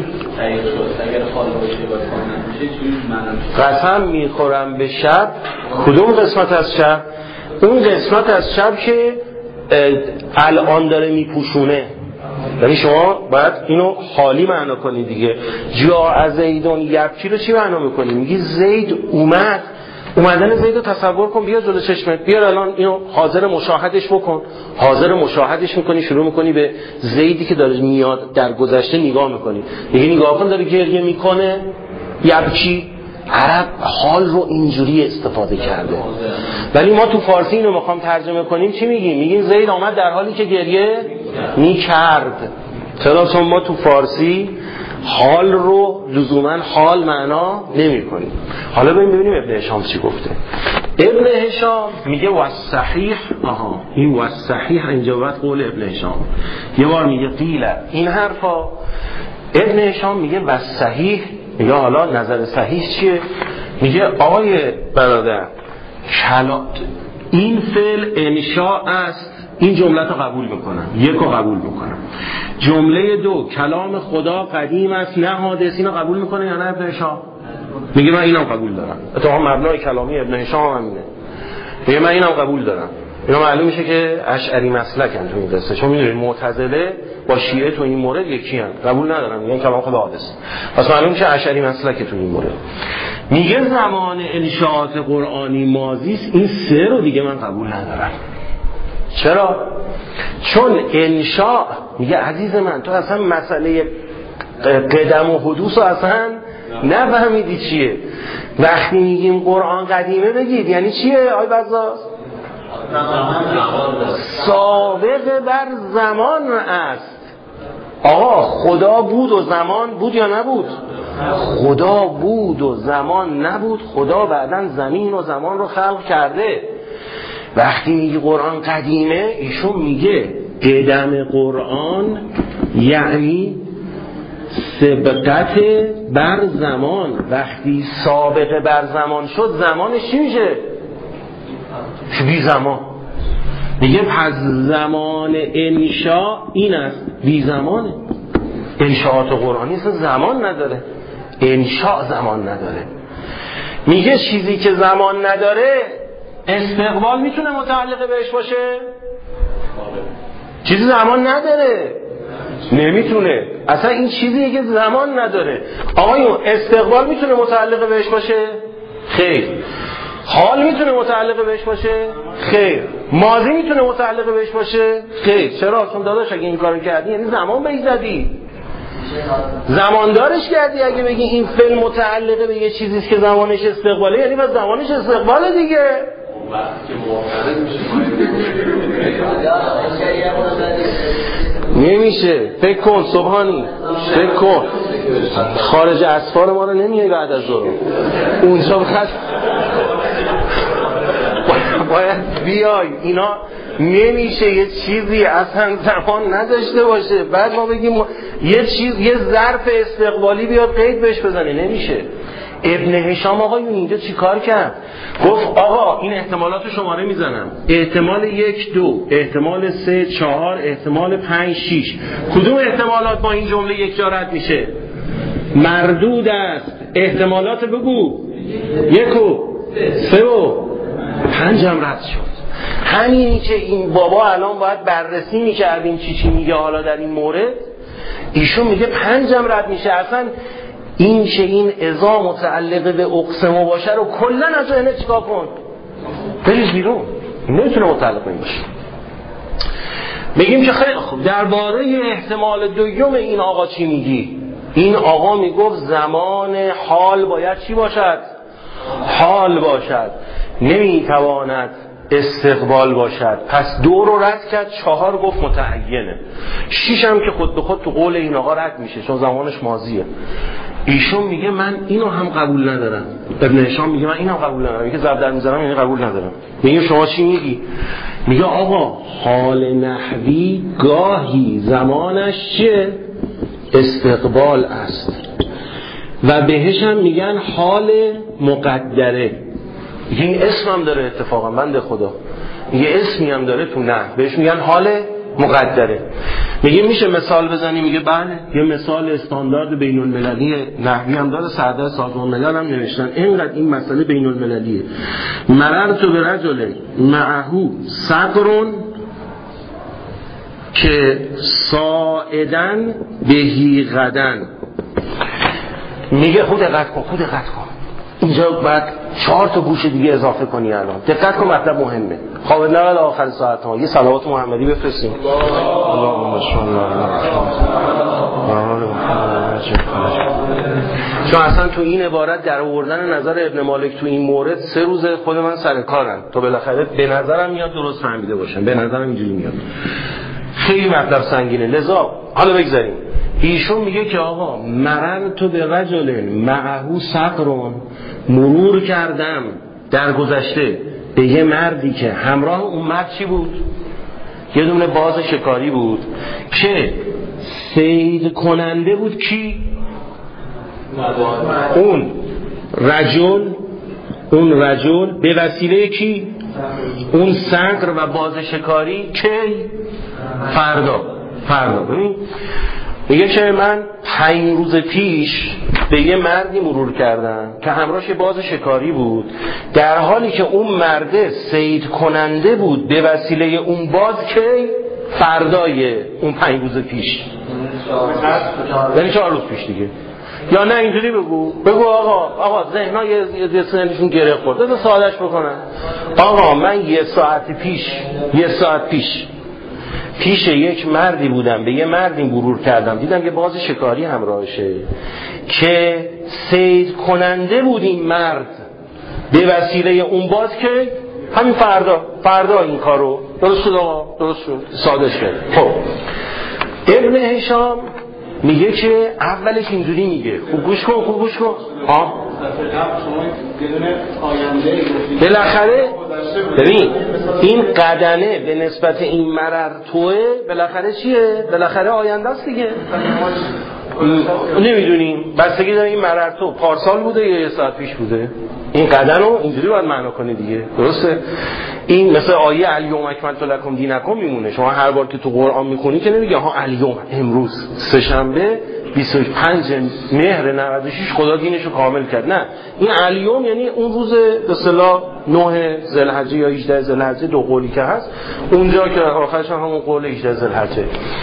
قسم میخورم به شب. کدوم قسمت از شب؟ اون قسمت از شب که الان داره میپوشونه. یعنی شما باید اینو حالی معنا کنی دیگه. جا از زیدون یبکی رو چی معنا میکنی؟ میگی زید اومد، اومدن زید رو تصور کن، بیا جلو چشمت، بیا الان اینو حاضر مشاهدش بکن. حاضر مشاهدش میکنی، شروع میکنی به زیدی که داره میاد در گذشته نگاه میکنی. میگی نگاه کن داره گریه میکنه یبکی. عرب حال رو اینجوری استفاده کرده، ولی ما تو فارسی اینو میخوام ترجمه کنیم چی میگیم؟ میگیم زید آمد در حالی که گریه میکرد. چرا؟ چون ما تو فارسی حال رو لزوما حال معنا نمی کنیم. حالا ببینیم ابن هشام چی گفته. ابن هشام میگه والصحیح، آها این والصحیح اینجا وقت قول ابن هشام. یه بار میگه قیل این حرفا، ابن هشام میگه والصحیح، میگه حالا نظر صحیح چیه؟ میگه آقای برادر این فعل انشاء است، این جمله رو قبول میکنم، یک رو قبول میکنم. جمله دو کلام خدا قدیم است نه حادث، اینو قبول میکنه یا نه ابن هشام؟ میگه من اینم قبول دارم. اتفاقا مبنای کلامی ابن هشام همینه. میگه من اینم قبول دارم. اینا معلوم میشه که اشعری مسلکن تو این قصه، چون میدونید معتزله با شیعه تو این مورد یکی ان، قبول ندارن، میگن کلام خدا حادث. پس معلوم میشه اشعری مسلک تو این مورد. میگه زمان انشاءات قرآنی ماضی است، این سه رو دیگه من قبول ندارم. چرا؟ چون انشاء، میگه عزیز من تو اصلا مسئله قدم و حدوث رو اصلا نفهمیدی چیه. وقتی میگیم قرآن قدیمه بگید یعنی چیه آی بزاز؟ سابق بر زمان است. آقا خدا بود و زمان بود یا نبود؟ خدا بود و زمان نبود. خدا بعداً زمین و زمان رو خلق کرده. وقتی میگه قرآن قدیمه، ایشون میگه قدم قرآن یعنی سبقت بر زمان. وقتی سابقه بر زمان شد زمانش چی میشه؟ بی زمان. میگه پس زمان انشاء این است، بی زمانه. انشاءات قرآنی اصلا زمان نداره، انشاء زمان نداره. میگه چیزی که زمان نداره استقبال میتونه متعلق بهش باشه؟ چیزی زمان نداره نمیتونه. اصلا این چیزیه که زمان نداره. آقایون استقبال میتونه متعلق بهش باشه؟ خیر. حال میتونه متعلق بهش باشه؟ خیر. ماضی میتونه متعلق بهش باشه؟ خیر. چرا؟ چون داداش اگه این کارو کردی یعنی زمان بهش زدی، زماندارش کردی. اگه بگی این فعل متعلق به یه چیزیست که زمانش استقباله یعنی بس زمانش استقباله دیگه. نمیشه. فکر کن سبحانی، فکر کن خارج اسفار ما رو نمیای بعد از ظهر اونجا باید باید بیای. اینا نمیشه یه چیزی اصلا زمان نداشته باشه بعد ما بگیم یه چیز یه ظرف استقبالی بیاد قید بهش بزنه. نمیشه. ابن هشام آقایون اینجا چی کار کرد؟ گفت آقا این احتمالات رو شماره میزنم، احتمال یک دو، احتمال سه چهار، احتمال پنج شیش. کدوم احتمالات با این جمله یک جا رد میشه؟ مردود است. احتمالات بگو. یک و سه و پنج هم رد شد. همینی که این بابا الان باید بررسی میکردیم چی چی میگه حالا در این مورد، ایشون میگه پنج هم رد میشه. اصلا این چه این اذا متعلقه به اقسم باشه رو کلا از ذهن چیکار کن، بریز بیرون. نمیتونه متعلق به این باشه. میگیم که خیلی خوب درباره احتمال دوم این آقا چی میگی؟ این آقا میگفت زمان حال باید چی باشد؟ حال باشد، نمیتواند استقبال باشد. پس دو رو رد کرد، چهار گفت متعینه، شیش هم که خود به خود تو قول این آقا رد میشه چون زمانش ماضیه. ایشون میگه من اینو هم قبول ندارم، ابن هشام میگه من اینو هم قبول ندارم، میگه ضرب در میذارم یعنی قبول ندارم. میگه شما چی میگی؟ میگه آقا حال نحوی گاهی زمانش چیه؟ استقبال است و بهش هم میگن حال مقدره. این اسم هم داره اتفاقا بنده خدا، یه اسمی هم داره تو نحو بهش میگن حال مقدره. میگه میشه مثال بزنی؟ میگه بله، یه مثال استاندارد بین المللی نحوی هم داره، سردر سازمان ملل هم نوشتن اینقدر این مسئله بین المللیه. مررت برجل معه صقر که صاعدن بهی غدن. میگه خود دقت کن، خود دقت کن، اینجا باید چهار تا گوش دیگه اضافه کنی. الان دقت کن، مطلب مهمه. خواب نبود آخر ساعت ها یه صلوات محمدی بفرستیم. اللهم صل علی. چون اصلا تو این عبارت در آوردن نظر ابن مالک تو این مورد سه روز خود من سر کارم تا بالاخره به نظرم میاد درست فهمیده باشم. به نظرم اینجوری میاد، خیلی مطلب سنگینه. لذا حالا بگذاریم. ایشون میگه که آقا مررت به رجل معه صقر، مرور کردم در گذشته به یه مردی که همراه اون مرد چی بود؟ یه دونه باز شکاری بود که صید کننده بود. کی؟ اون رجل اون رجل به وسیله کی؟ اون صقر و باز شکاری. کی؟ فردا فردا ببین میگه که من پنج روز پیش به یه مردی مرور کردم که همراهش باز شکاری بود، در حالی که اون مرده صید کننده بود به وسیله اون باز. که فردای اون پنج روز پیش، یعنی چهار روز پیش دیگه. یا نه اینجوری بگو بگو آقا آقا ذهن‌ها یه سنشون گره خورده، بذار سادهش بکنم. آقا من یه ساعت پیش یه ساعت پیش پیش یک مردی بودم، به یه مردی مرور کردم، دیدم که باز شکاری همراهشه که صید کننده بود این مرد به وسیله اون باز. که همین فردا فردا این کارو درست شد آقا، درست شد، ساده شد. خب ابن هشام میگه که اولش اینجوری میگه، خوب گوش کن خوب گوش کن ها. بالاخره ببین این قدنه به نسبت این مرر توه بالاخره چیه؟ بالاخره آینده است دیگه. نمیدونیم بستگی داره این مرر تو پارسال بوده یا یه ساعت پیش بوده. این قدن رو اینجوری باید معنا کنی دیگه، درسته؟ این مثل آیه الیوم اکملت لکم دینکم میمونه. شما هر بار که تو قرآن میخونی که نمیگه ها الیوم امروز سه‌شنبه بیست و پنج مهر نود و شش خدا دینشو کامل کرد. نه، این الیوم یعنی اون روز به اصطلاح نه ذوالحجه یا هجده ذوالحجه، دو قولی که هست اونجا که آخرش هم همون قول هجده ذوالحجه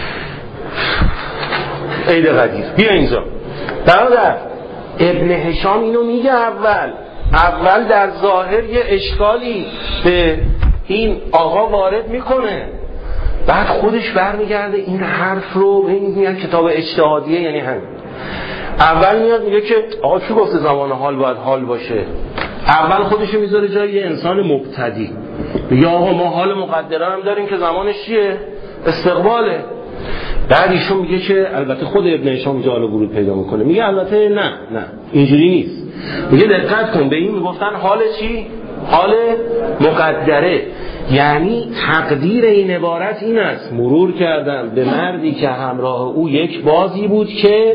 عید قدیر. بیا اینجا برادر، ابن هشام اینو میگه اول اول در ظاهر یه اشکالی به این آقا وارد میکنه، بعد خودش برمیگرده این حرف رو به این میاد کتاب اجتهادیه. یعنی همین اول میاد میگه که آقا چی گفته زمان حال باید حال باشه؟ اول خودشو میذاره جای یه انسان مبتدی، میگه آقا ما حال مقدره هم داریم که زمانش چیه؟ استقباله. بعد ایشون میگه که البته خود ابن هشام اینجا حالا ورود پیدا میکنه، میگه البته نه نه اینجوری نیست. میگه دقت کن، به این میگفتن حال چی؟ حال مقدره. یعنی تقدیر این عبارت این است: مرور کردم به مردی که همراه او یک بازی بود که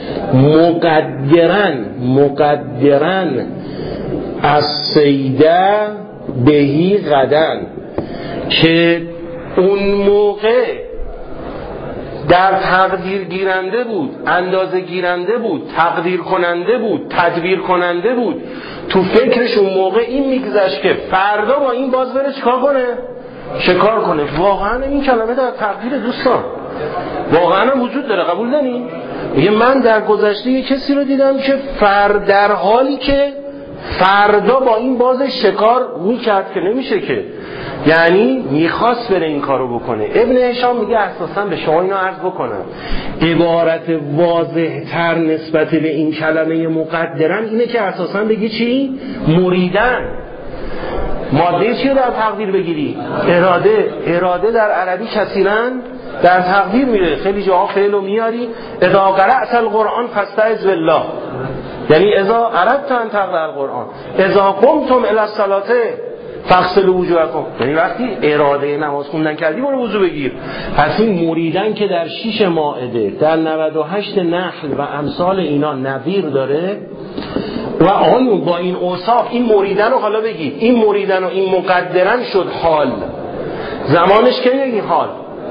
مقدرن مقدرن از سیده بهی غدن، که اون موقع در تقدیر گیرنده بود، اندازه گیرنده بود، تقدیر کننده بود، تدبیر کننده بود. تو فکرش اون موقع این میگذشت که فردا با این باز بره چکار کنه؟ شکار کنه. واقعا این کلمه در تقدیر دوستان واقعا هم وجود داره، قبول دارین؟ میگه من در گذشته یه کسی رو دیدم که فرد در حالی که فردا با این باز شکار میکرد که نمیشه که، یعنی میخواست بره این کارو بکنه. ابن هشام میگه اساسا به شما اینو عرض بکنم، عبارت واضح تر نسبت به این کلمه مقدرن اینه که اساسا بگی چی؟ مریدن. ماده چی رو در تقدیر بگیری؟ اراده. اراده در عربی کثیرا در تقدیر میره، خیلی جاها فعلو میاری، اذا قرأت القرآن فاستعذ بالله، یعنی اذا اردت ان تقرأ القرآن اذا قمتم الی الصلاة فاغسلوا وجوهکم، یعنی وقتی اراده نماز خوندن کردی برو وضو بگیر. پس این مریدن که در شش مائده، در نود و هشت نحل و امثال اینا نظیر داره و آیون با این اوصاف. این مریدن رو حالا بگی، این مریدن و این مقدرن شد حال. زمانش که این حال،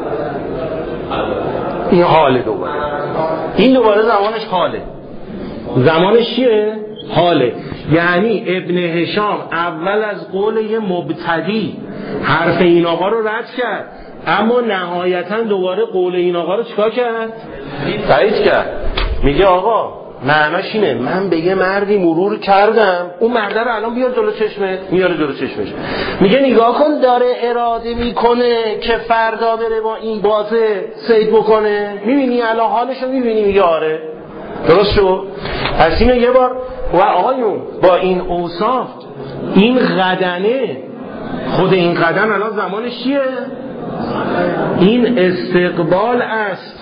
این حاله دوباره، این دوباره زمانش حاله. زمانش چیه؟ حاله. یعنی ابن هشام اول از قول یه مبتدی حرف این آقا رو رد کرد، اما نهایتا دوباره قول این آقا رو چیکار کرد؟ تایید کرد. میگه آقا معناش اینه من به یه مردی مرور کردم، اون مرد رو الان بیار جلو چشمه، میاره جلو چشمش، میگه نگاه کن داره اراده میکنه که فردا بره با این بازه صید بکنه، میبینی الان حالشو میبینی؟ میگه آره درست شد. پس اینو یه بار و آقایون با این اوصاف، این قدنه، خود این قدن الان زمانش چیه؟ این استقبال است،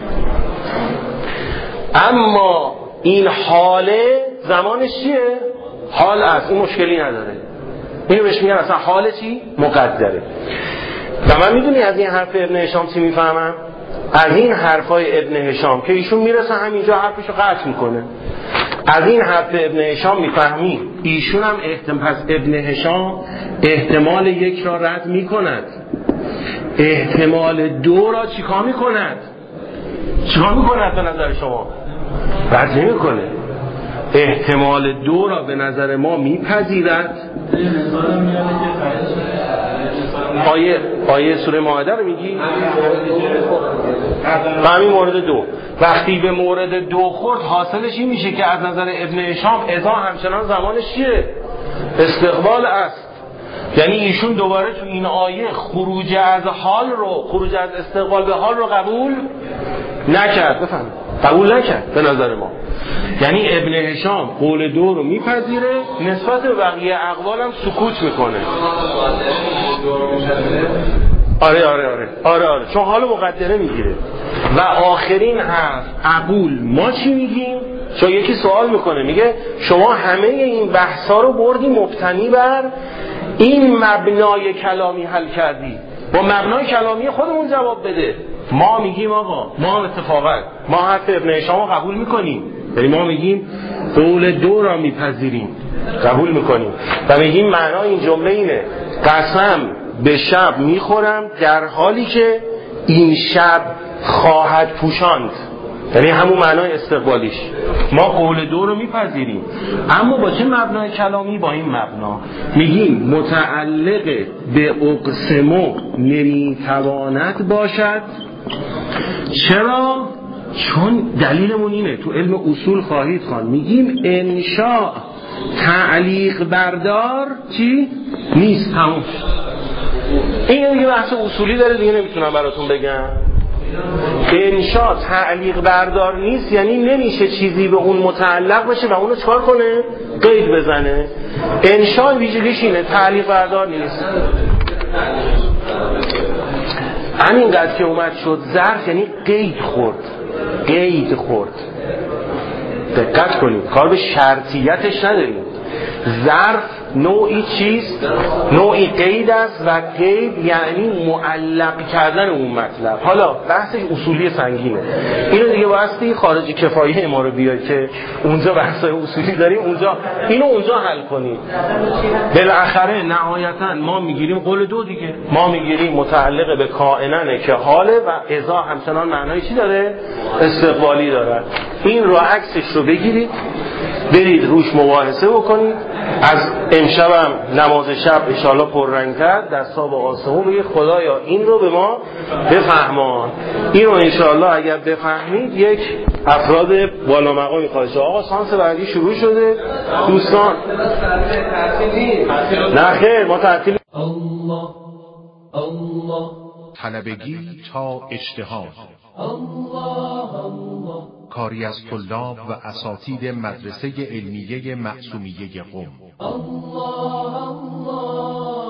اما این حاله زمانش چیه؟ حال است، این مشکلی نداره. اینو بهش میگن اصلا حال چی؟ مقدره. و من میدونی از این حرف ابن هشام چی میفهمم؟ از این حرفای ابن هشام که ایشون میرسه همینجا حرفشو قطع میکنه، از این حرف ابن هشام میفهمی ایشون هم احتمال، پس ابن هشام احتمال یک را رد میکند، احتمال دو را چیکار میکند؟ چیکار میکند به نظر شما؟ رد نمیکنه. احتمال دو را به نظر ما میپذیرد. آیه آیه سوره مائده رو میگی؟ همین مورد دو. وقتی به مورد دو خورد حاصلش این میشه که از نظر ابن هشام اذا همچنان زمانش چیه؟ استقبال است. یعنی ایشون دوباره تو این آیه خروج از حال رو، خروج از استقبال به حال رو قبول نکرد. بفهم قبول نکرد به نظر ما. یعنی ابن هشام قول دو رو میپذیره، نسبت به بقیه اقوال هم سکوت میکنه. آره آره آره آره آره چون حال مقدره میگیره. و آخرین حرف قبول ما چی میگیم؟ چون یکی سوال میکنه میگه شما همه این بحثا رو بردی مبتنی بر این مبنای کلامی حل کردی، با مبنای کلامی خودمون جواب بده. ما میگیم آقا ما اتفاقا ما حرف ابن هشام رو قبول میکنیم، یعنی ما میگیم قول دو را میپذیریم، قبول میکنیم و میگیم معنای این جمله اینه قسم به شب میخورم در حالی که این شب خواهد پوشاند، یعنی همون معنای استقبالیش. ما قول دو رو میپذیریم، اما با چه مبنای کلامی؟ با این مبنا میگیم متعلق به اقسمو نمیتواند باشد. چرا؟ چون دلیلمون اینه، تو علم اصول خواهید خوان، میگیم انشاء تعلیق بردار چی؟ نیست. همون این دیگه بحث اصولی داره دیگه، نمیتونم براتون بگم. انشاء تعلیق بردار نیست یعنی نمیشه چیزی به اون متعلق بشه و اونو چکار کنه؟ قید بزنه. انشاء ویژگیش اینه، تعلیق بردار نیست. همینقدر که اومد شد ظرف یعنی قید خورد، قید خورد. دقت کنید کار به شرطیتش نداریم. ظرف نوعی چیست؟ نوعی قید است و قید یعنی معلق کردن اون مطلب. حالا بحثش اصولی سنگینه، اینو دیگه بایستی خارج کفایه ما رو بیای که اونجا بحثای اصولی داریم، اونجا اینو اونجا حل کنید. بالاخره نهایتا ما میگیریم قول دو دیگه، ما میگیریم متعلق به کائننه که حاله و اذا همچنان معنای چی داره؟ استقبالی داره. این رو عکسش رو بگیرید برید روش مباحثه بکنید. از امشبم نماز شب انشاءالله پررنگ‌تر دستا به آسمون بگه خدایا این رو به ما بفهمان. این رو انشاءالله اگر بفهمید یک افراد بالا مقامی خواهد. آقا سانس بعدی شروع شده دوستان. نه خیر ما تعطیل. الله الله طلبگی تا اجتهاد. الله الله کاری از طلاب و اساتید مدرسه علمیه معصومیه قم. الله الله